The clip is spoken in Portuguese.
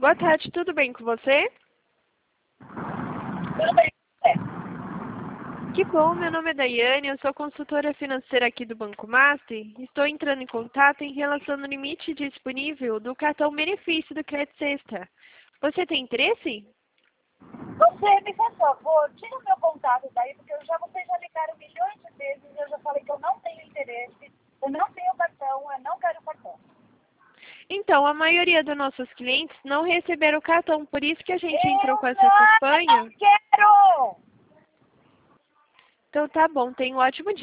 Boa tarde, tudo bem com você? Tudo bem, Que bom, meu nome é Daiane, eu sou consultora financeira aqui do Banco Master. Estou entrando em contato em relação ao limite disponível do cartão benefício do Crédito Extra. Você tem interesse? você me faz favor, tira o meu contato daí, porque vocês já ligaram milhões de vezes e eu já falei que eu não tenho interesse, eu não tenho cartão, eu não quero cartão. Então, a maioria dos nossos clientes não receberam o cartão, por isso que a gente entrou com Eu essa campanha. não quero! Então tá bom, tenha um ótimo dia.